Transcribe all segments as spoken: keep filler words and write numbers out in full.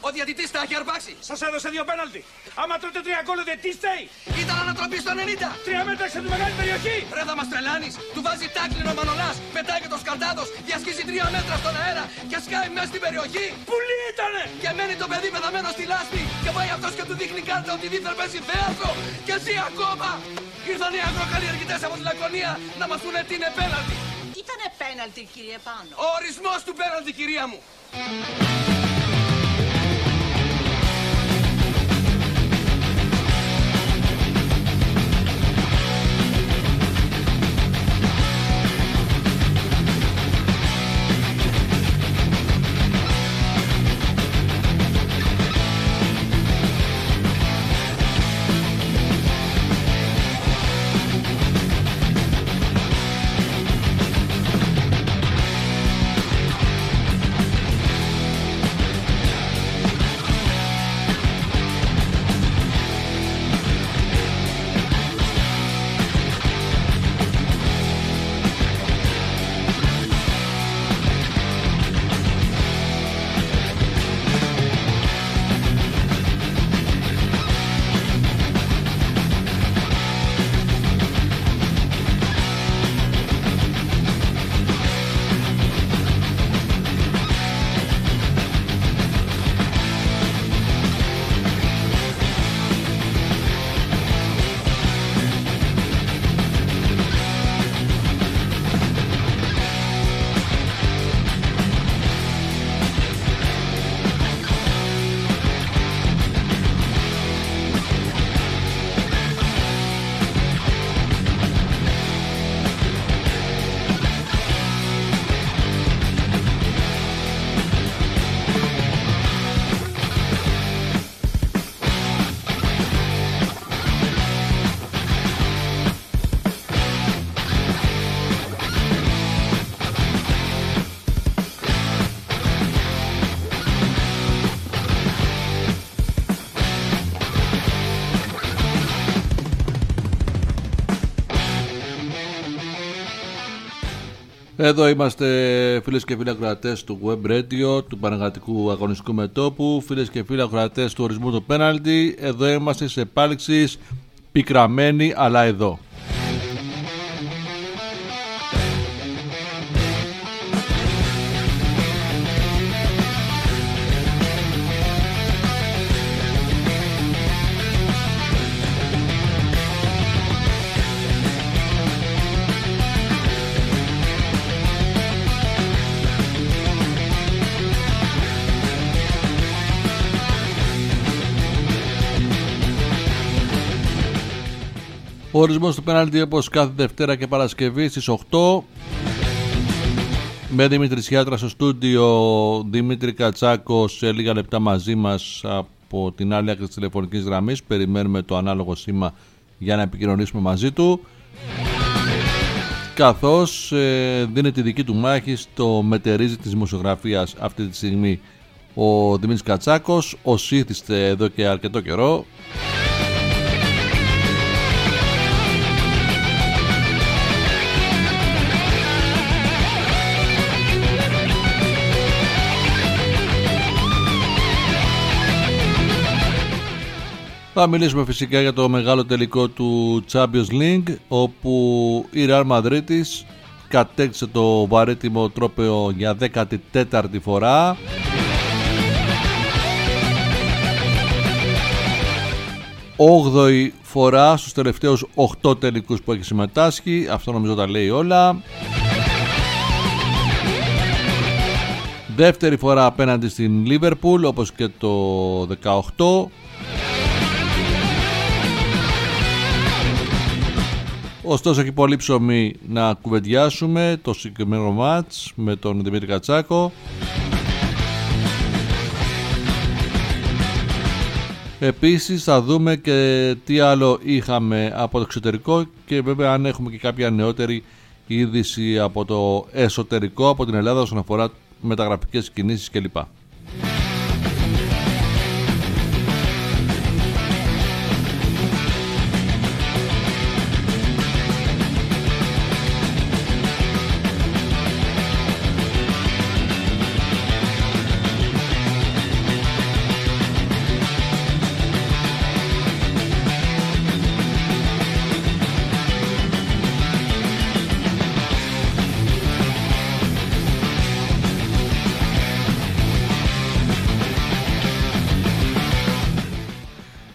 Ο διαιτητής τα έχει αρπάξει. Σας έδωσε δύο πέναλτι. Άμα τρώτε τρία γκολ, ο διαιτητής φταίει. Ήταν ανατροπή στο ενενήντα. Τρία μέτρα έξω από τη μεγάλη περιοχή. Ρε θα μας τρελάνεις. Του βάζει τάκλινο ο Μανολάς. Πετάει και το Σκαλτάδος. Διασχίζει τρία μέτρα στον αέρα και σκάει μέσα στην περιοχή. Πουλί ήτανε. Και μένει το παιδί πεθαμένο στη λάσπη. Και πάει αυτός και του δείχνει κάρτα ότι δίθεν παίζει θέατρο. Και ζει ακόμα. Ήρθαν οι αγροκαλλιεργητές από τη Λακωνία να μας πούνε τι είναι πέναλτι. Ήτανε πέναλτι, κύριε Πάνο. Ο ορισμός του πέναλτι, κυρία μου. Εδώ είμαστε, φίλες και φίλοι ακροατές του Web Radio, του Πανεγατικού Αγωνιστικού Μετώπου, φίλες και φίλοι ακροατές του ορισμού του πέναλτι. Εδώ είμαστε σε επάλξεις πικραμένοι, αλλά εδώ. Ο ορισμός του πέναλτι όπως κάθε Δευτέρα και Παρασκευή στις οκτώ, με Δημήτρη Σιάτρα στο στούντιο, Δημήτρη Κατσάκο σε λίγα λεπτά μαζί μας από την άλλη άκρη της τηλεφωνικής γραμμής. Περιμένουμε το ανάλογο σήμα για να επικοινωνήσουμε μαζί του, καθώς ε, δίνει τη δική του μάχη στο μετερίζει της δημοσιογραφίας αυτή τη στιγμή ο Δημήτρης Κατσάκος, ως ήθιστε εδώ και αρκετό καιρό. Θα μιλήσουμε φυσικά για το μεγάλο τελικό του Champions League, όπου η Real Madrid κατέκτησε το βαρύτιμο τρόπαιο για δέκατη τέταρτη φορά. όγδοη φορά στους τελευταίους οκτώ τελικούς που έχει συμμετάσχει. Αυτό νομίζω τα λέει όλα. Δεύτερη φορά απέναντι στην Liverpool, όπως και το δεκαοκτώ. Ωστόσο έχει πολύ ψωμί να κουβεντιάσουμε το συγκεκριμένο μάτς με τον Δημήτρη Κατσάκο. Επίσης θα δούμε και τι άλλο είχαμε από το εξωτερικό και βέβαια αν έχουμε και κάποια νεότερη είδηση από το εσωτερικό, από την Ελλάδα όσον αφορά μεταγραφικές κινήσεις κλπ.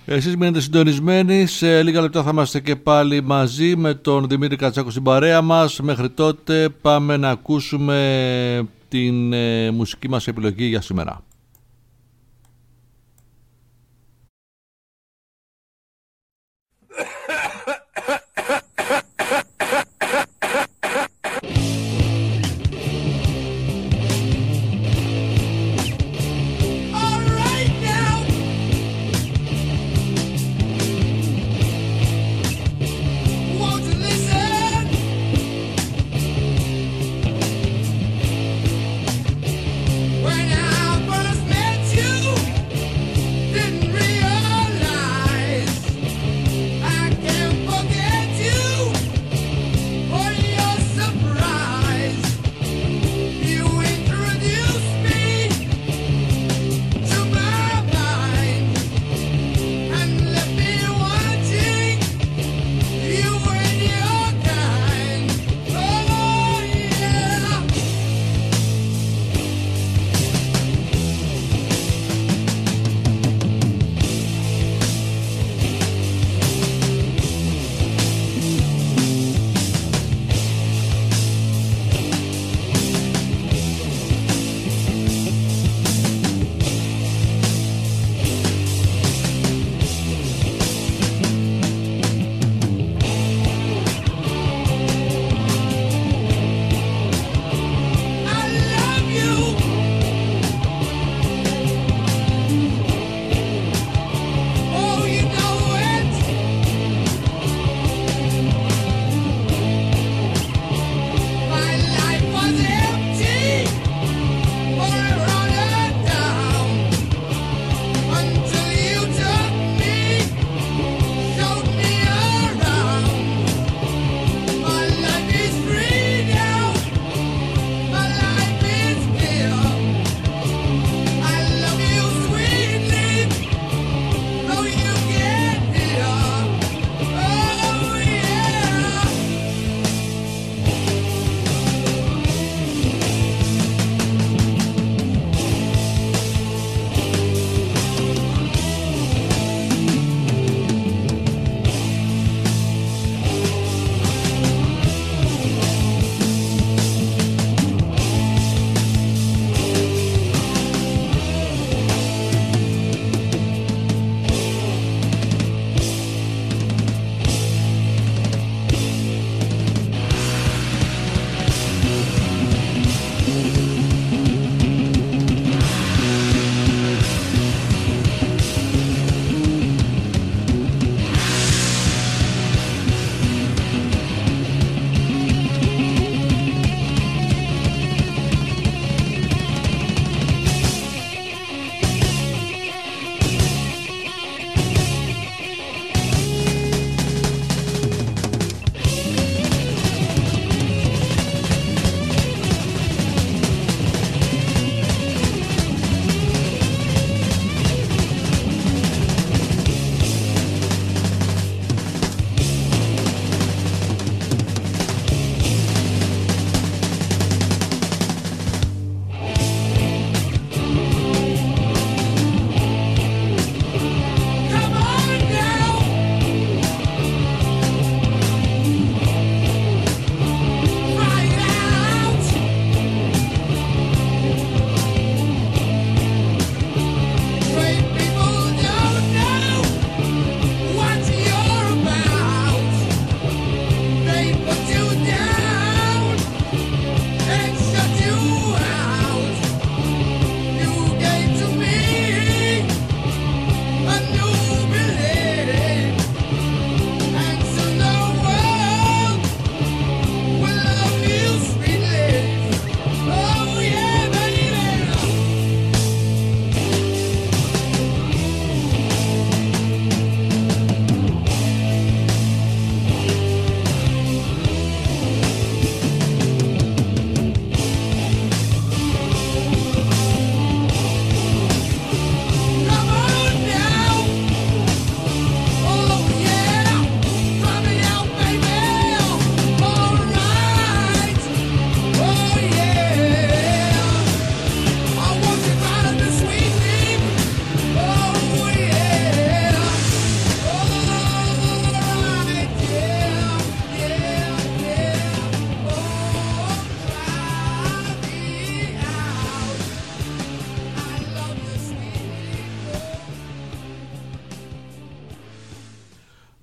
Εσείς μείνετε συντονισμένοι, σε λίγα λεπτά θα είμαστε και πάλι μαζί με τον Δημήτρη Κατσάκο στην παρέα μας. Μέχρι τότε πάμε να ακούσουμε την ε, μουσική μας επιλογή για σήμερα. When I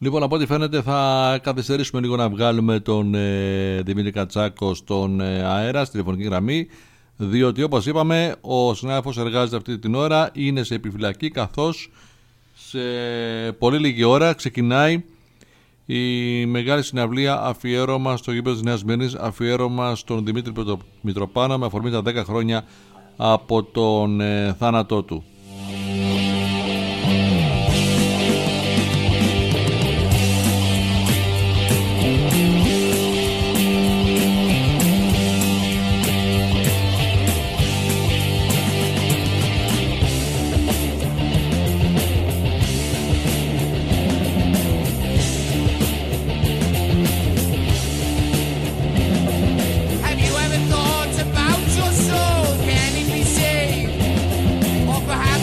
Λοιπόν, από ό,τι φαίνεται θα καθυστερήσουμε λίγο να βγάλουμε τον ε, Δημήτρη Κατσάκο στον ε, αέρα, στη τηλεφωνική γραμμή, διότι όπως είπαμε ο συνάδελφος εργάζεται αυτή την ώρα, είναι σε επιφυλακή, καθώς σε πολύ λίγη ώρα ξεκινάει η μεγάλη συναυλία αφιέρωμα στο γήπεδο της Νέας Σμύρνης, αφιέρωμα στον Δημήτρη Μητροπάνο με αφορμή τα δέκα χρόνια από τον ε, θάνατό του. Have you ever thought about your soul? Can it be saved? Or perhaps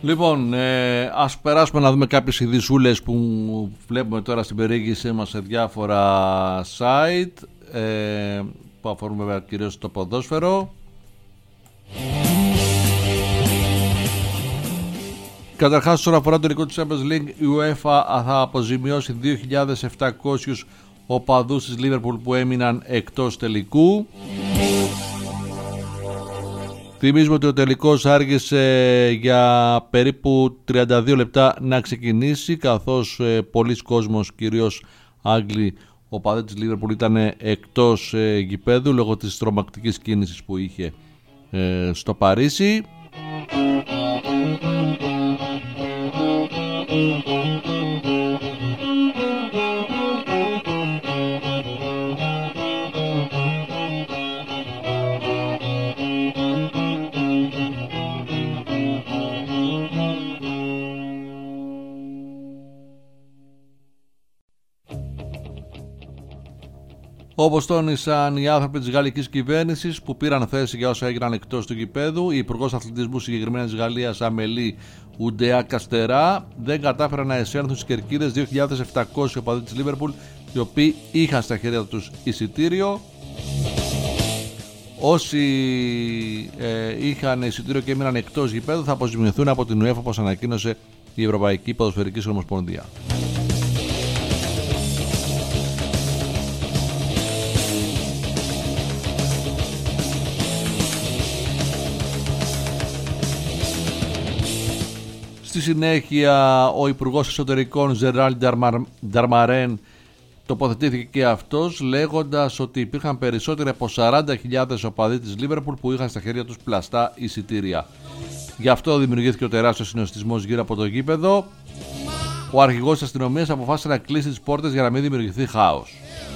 Λοιπόν, ε, ας περάσουμε να δούμε κάποιες ειδησούλες που βλέπουμε τώρα στην περιήγησή μας σε διάφορα site ε, που αφορούν βέβαια κυρίως το ποδόσφαιρο. Καταρχάς, όσον αφορά το ελληνικό του Champions League, η UEFA θα αποζημιώσει δύο χιλιάδες επτακόσιους οπαδούς της Liverpool που έμειναν εκτός τελικού. Θυμίζουμε ότι ο τελικός άργησε για περίπου τριάντα δύο λεπτά να ξεκινήσει, καθώς ε, πολλοί κόσμος, κυρίως Άγγλοι οπαδοί της Liverpool, ήταν εκτός ε, γηπέδου λόγω της τρομακτικής κίνησης που είχε ε, στο Παρίσι. Όπως τόνισαν οι άνθρωποι της γαλλικής κυβέρνησης που πήραν θέση για όσα έγιναν εκτός του γηπέδου, η Υπουργός Αθλητισμού συγκεκριμένα της Γαλλίας, Αμελή Ουντεά Καστερά, δεν κατάφεραν να εισέλθουν στις κερκίδες δύο χιλιάδες επτακόσιοι οπαδοί της Λίβερπουλ, οι οποίοι είχαν στα χέρια τους εισιτήριο. Όσοι ε, είχαν εισιτήριο και έμειναν εκτός γηπέδου θα αποζημιωθούν από την UEFA, όπως ανακοίνωσε η Ευρωπαϊκή Ποδοσφαιρική Ομοσπονδία. Στη συνέχεια, ο Υπουργός Εσωτερικών Ζεράλ Νταρμαρέν τοποθετήθηκε και αυτός, λέγοντας ότι υπήρχαν περισσότεροι από σαράντα χιλιάδες οπαδοί της Λίβερπουλ που είχαν στα χέρια τους πλαστά εισιτήρια. Γι' αυτό δημιουργήθηκε ο τεράστιος συνοστισμός γύρω από το γήπεδο. Ο αρχηγός της αστυνομίας αποφάσισε να κλείσει τις πόρτες για να μην δημιουργηθεί χάος.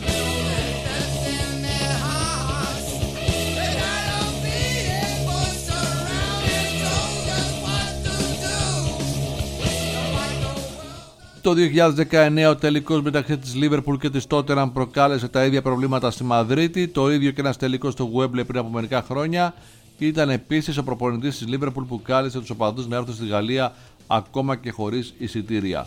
Το δύο χιλιάδες δεκαεννέα ο τελικός μεταξύ της Liverpool και της Tottenham προκάλεσε τα ίδια προβλήματα στη Μαδρίτη. Το ίδιο και ένας τελικός στο Wembley πριν από μερικά χρόνια. Ήταν επίσης ο προπονητής της Liverpool που κάλεσε τους οπαδούς να έρθουν στη Γαλλία ακόμα και χωρίς εισιτήρια.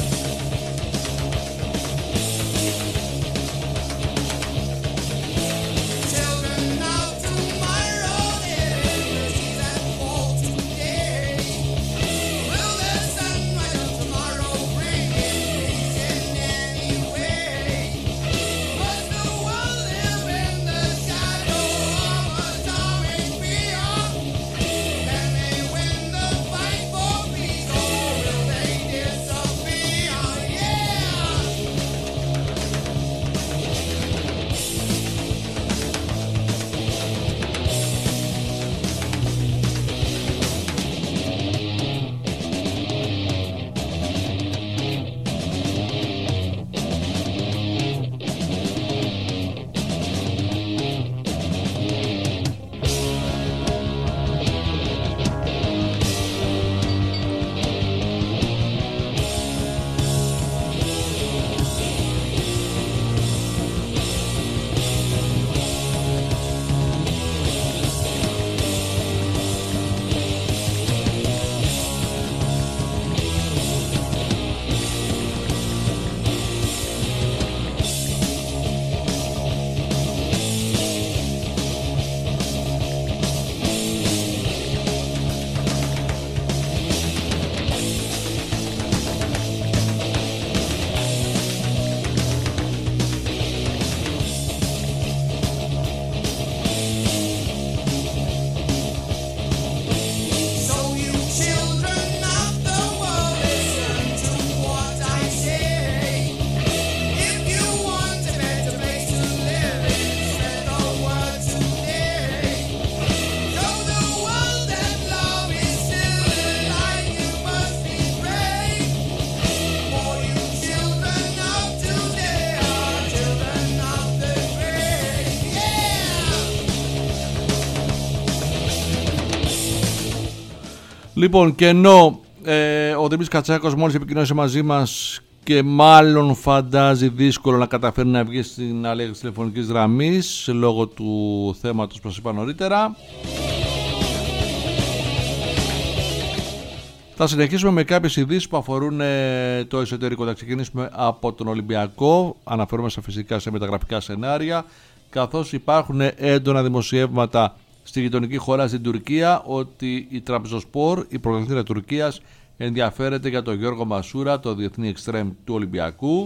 Λοιπόν, και ενώ ε, ο Δημήτρης Κατσάκος μόλις επικοινώνησε μαζί μας και μάλλον φαντάζει δύσκολο να καταφέρει να βγει στην αλέγχη της τηλεφωνικής γραμμής λόγω του θέματος που σας είπα νωρίτερα, Θα συνεχίσουμε με κάποιες ειδήσεις που αφορούν ε, το εσωτερικό. Θα ξεκινήσουμε από τον Ολυμπιακό. Αναφέρομαστε φυσικά σε μεταγραφικά σενάρια, καθώς υπάρχουν έντονα δημοσιεύματα στη γειτονική χώρα, στην Τουρκία, ότι η Τραμπζονσπορ, η πρωταθλήτρια Τουρκίας, ενδιαφέρεται για τον Γιώργο Μασούρα, το διεθνή εξτρέμ του Ολυμπιακού.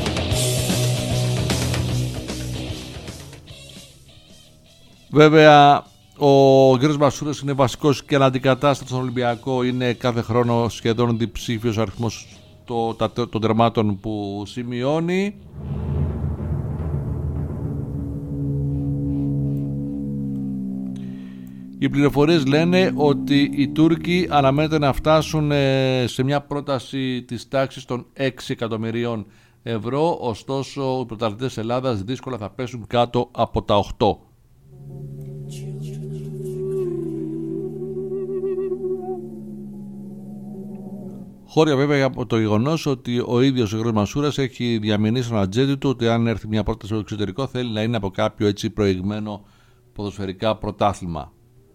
Βέβαια, ο Γιώργος Μασούρας είναι βασικός και αναντικατάστατος στον Ολυμπιακό. Είναι κάθε χρόνο σχεδόν διψήφιος ο αριθμός των τερμάτων που σημειώνει. Οι πληροφορίες λένε ότι οι Τούρκοι αναμένεται να φτάσουν σε μια πρόταση της τάξης των έξι εκατομμυρίων ευρώ, ωστόσο οι πρωταθλητές Ελλάδας δύσκολα θα πέσουν κάτω από τα οκτώ. Χώρια βέβαια από το γεγονός ότι ο ίδιος ο Γιώργος Μασούρας έχει διαμηνήσει στον ατζέντη του ότι αν έρθει μια πρόταση στο εξωτερικό θέλει να είναι από κάποιο έτσι προηγμένο ποδοσφαιρικά πρωτάθλημα.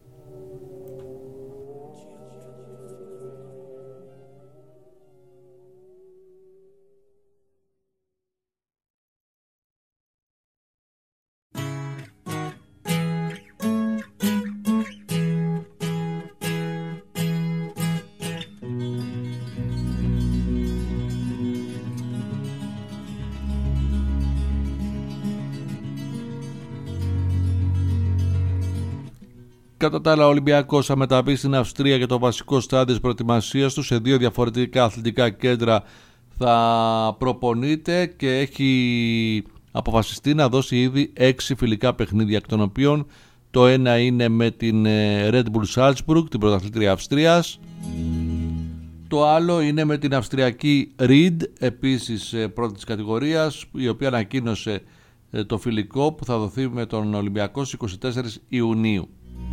Κατά τα άλλα, ο Ολυμπιακός θα μεταβεί στην Αυστρία για το βασικό στάδιο της προετοιμασίας του. Σε δύο διαφορετικά αθλητικά κέντρα θα προπονείται και έχει αποφασιστεί να δώσει ήδη έξι φιλικά παιχνίδια, εκ των οποίων το ένα είναι με την Red Bull Salzburg, την πρωταθλήτρια Αυστρίας. Το άλλο είναι με την Αυστριακή Ried, επίσης πρώτη της κατηγορίας, η οποία ανακοίνωσε το φιλικό που θα δοθεί με τον Ολυμπιακό στις είκοσι τέσσερις Ιουνίου.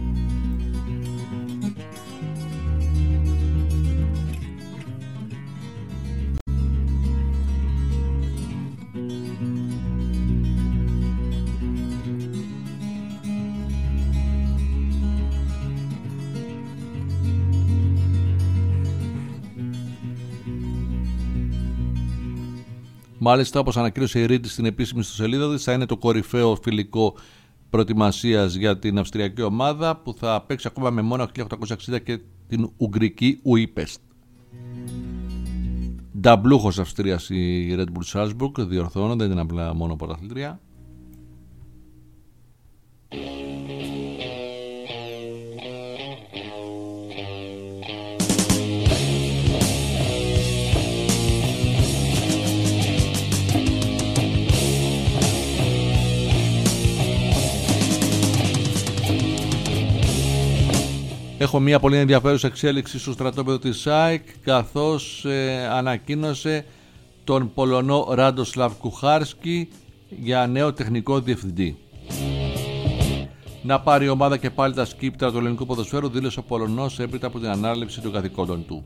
Μάλιστα, όπως ανακοίνωσε η Ρίτη στην επίσημη ιστοσελίδα της, θα είναι το κορυφαίο φιλικό προετοιμασίας για την αυστριακή ομάδα που θα παίξει ακόμα με μόνο χίλια οκτακόσια εξήντα και την ουγγρική Ουίπεστ. Νταμπλούχος Αυστρίας η Red Bull Salzburg, διορθώνω, δεν είναι απλά μόνο πρωταθλήτρια. Έχω μια πολύ ενδιαφέρουσα εξέλιξη στο στρατόπεδο της ΑΕΚ, καθώς ε, ανακοίνωσε τον Πολωνό Ράντοσλαβ Κουχάρσκι για νέο τεχνικό διευθυντή. Να πάρει η ομάδα και πάλι τα σκύπτρα του ελληνικού ποδοσφαίρου, δήλωσε ο Πολωνός έπειτα από την ανάληψη των καθηκόντων του.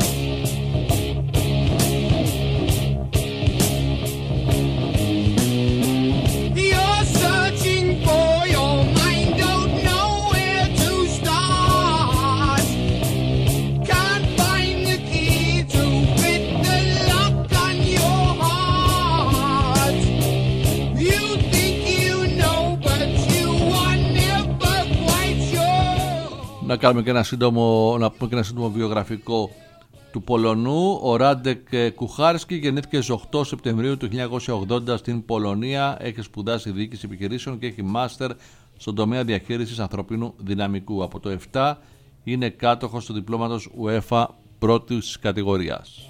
Να κάνουμε και ένα σύντομο, να πούμε και ένα σύντομο βιογραφικό του Πολωνού. Ο Ράντεκ Κουχάρσκι γεννήθηκε στις οκτώ Σεπτεμβρίου του χίλια εννιακόσια ογδόντα στην Πολωνία. Έχει σπουδάσει διοίκηση επιχειρήσεων και έχει μάστερ στον τομέα διαχείρισης ανθρωπίνου δυναμικού. Από το επτά είναι κάτοχος του διπλώματος UEFA πρώτης κατηγορίας.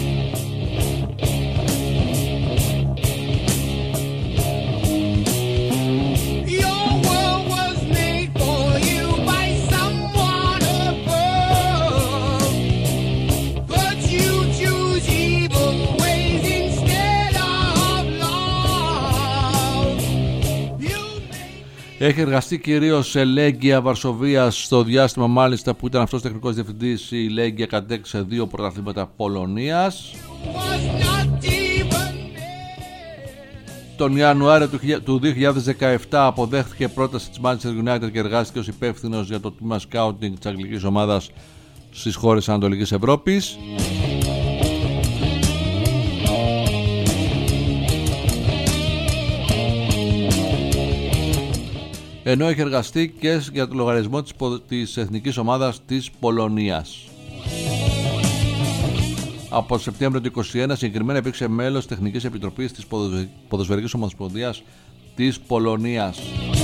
Έχει εργαστεί κυρίως σε Λέγκια Βαρσοβίας στο διάστημα μάλιστα που ήταν αυτός τεχνικός διευθυντής. Η Λέγκια κατέκτησε δύο πρωταθλήματα Πολωνίας. Τον Ιανουάριο του δύο χιλιάδες δεκαεπτά αποδέχθηκε πρόταση της Manchester United και εργάστηκε ως υπεύθυνος για το τμήμα σκάουτινγκ της αγγλικής ομάδας στις χώρες Ανατολικής Ευρώπης. Ενώ έχει εργαστεί και για το λογαριασμό της, της εθνικής ομάδας της Πολωνίας. Από το Σεπτέμβριο του είκοσι ένα συγκεκριμένα υπήρξε μέλος της Τεχνικής Επιτροπής της Ποδοσφαιρικής Ομοσπονδίας της Πολωνίας.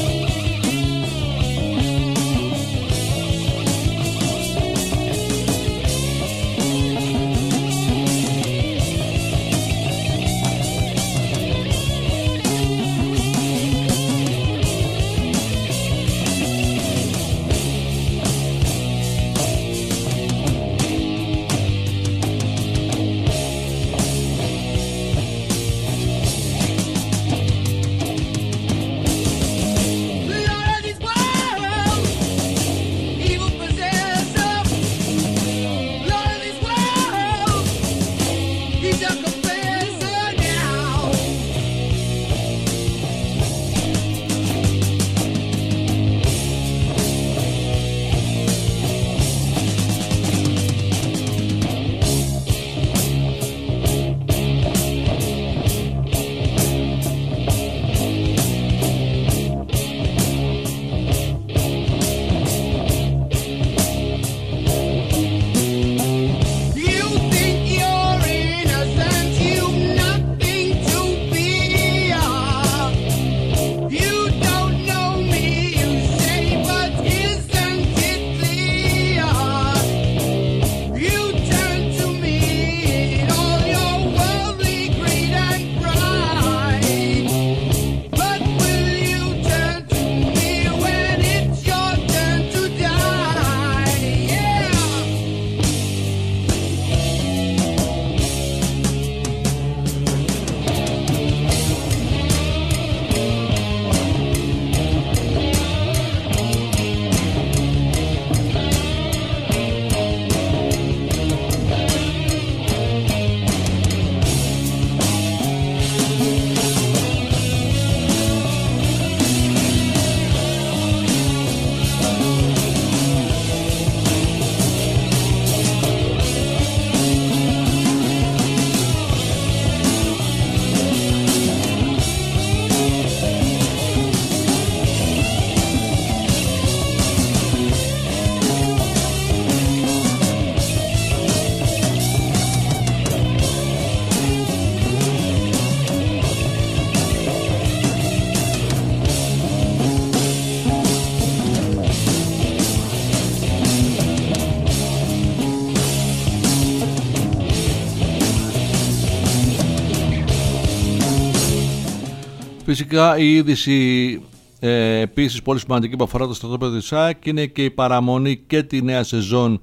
Φυσικά η είδηση ε, επίσης πολύ σημαντική που αφορά το στρατόπεδο της ΑΕΚ είναι και η παραμονή και τη νέα σεζόν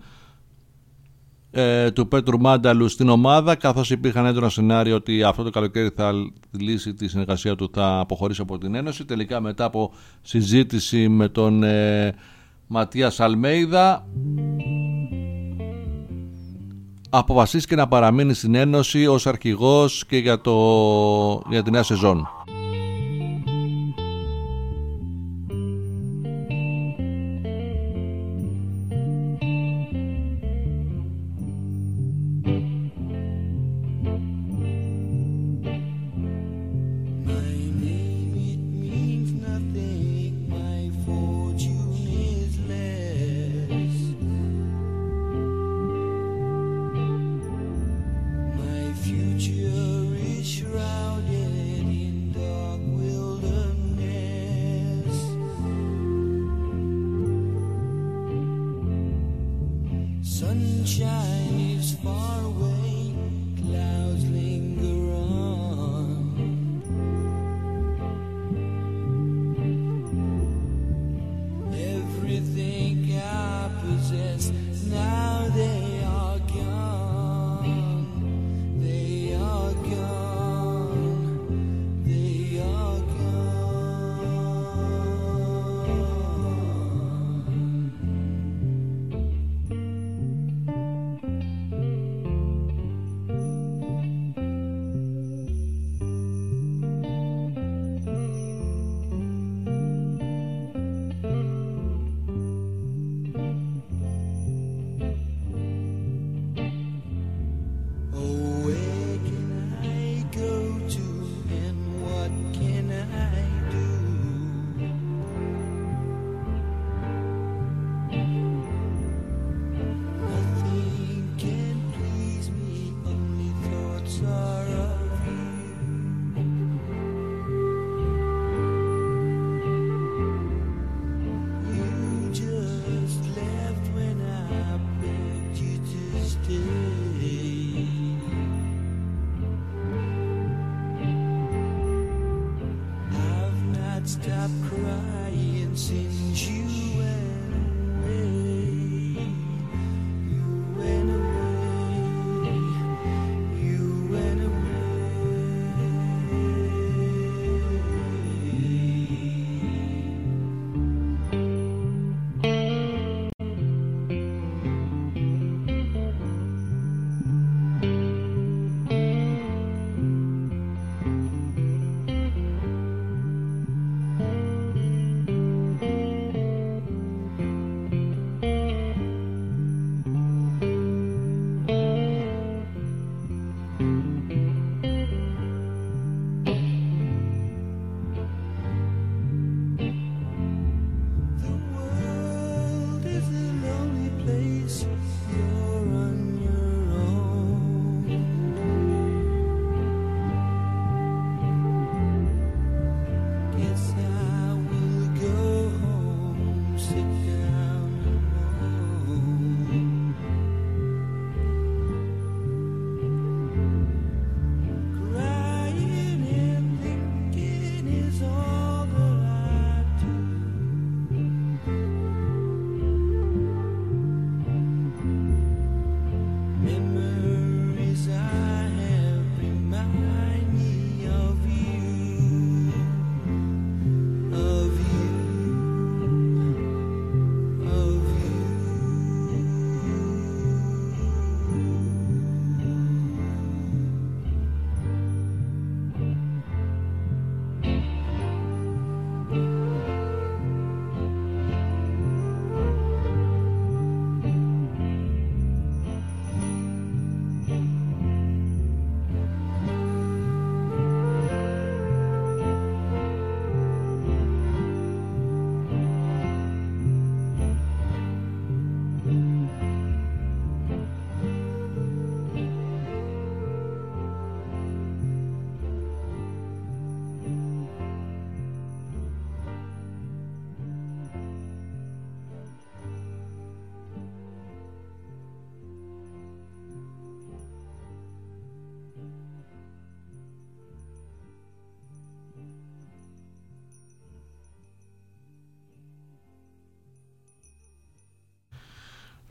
ε, του Πέτρου Μάνταλου στην ομάδα, καθώς υπήρχαν έντονα σενάρια ότι αυτό το καλοκαίρι θα λύσει τη συνεργασία του, θα αποχωρήσει από την Ένωση. Τελικά μετά από συζήτηση με τον ε, Ματίας Αλμέιδα αποφασίστηκε να παραμείνει στην Ένωση ως αρχηγός και για, το, για τη νέα σεζόν.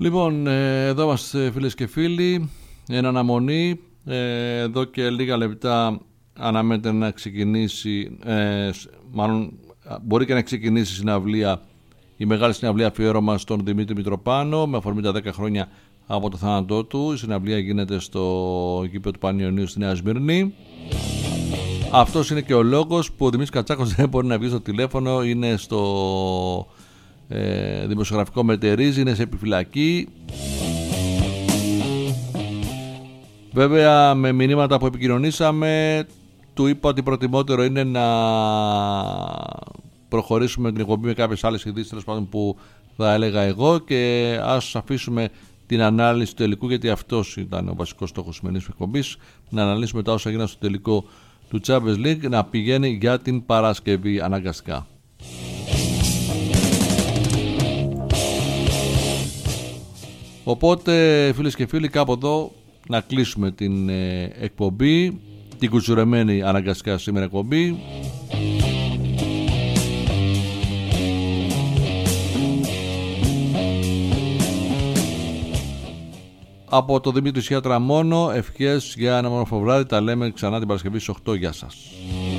Λοιπόν, ε, εδώ είμαστε φίλες και φίλοι, εν αναμονή, ε, εδώ και λίγα λεπτά αναμένεται να ξεκινήσει, ε, μάλλον μπορεί και να ξεκινήσει η συναυλία, η μεγάλη συναυλία αφιέρωμα στον Δημήτρη Μητροπάνο με αφορμή τα δέκα χρόνια από το θάνατό του. Η συναυλία γίνεται στο γήπεδο του Πανιωνίου στη Νέα Σμύρνη. Αυτός είναι και ο λόγος που ο Δημήτρης Κατσάκος δεν μπορεί να βγει στο τηλέφωνο, είναι στο ε, δημοσιογραφικό μετερίζει, είναι σε επιφυλακή. Βέβαια με μηνύματα που επικοινωνήσαμε του είπα ότι προτιμότερο είναι να προχωρήσουμε την εκπομπή με κάποιες άλλες ειδήσεις, τέλος πάντων, που θα έλεγα εγώ, και ας αφήσουμε την ανάλυση του τελικού, γιατί αυτός ήταν ο βασικός στόχος της σημερινής εκπομπής, να αναλύσουμε τα όσα έγιναν στο τελικό του Champions League, να πηγαίνει για την Παρασκευή αναγκαστικά. Οπότε φίλες και φίλοι, κάπου εδώ να κλείσουμε την ε, εκπομπή, την κουτσουρεμένη αναγκαστικά σήμερα εκπομπή. Από το Δημήτρη Σιάτρα μόνο, ευχές για ένα όμορφο βράδυ. Τα λέμε ξανά την Παρασκευή στις οκτώ. Γεια σας.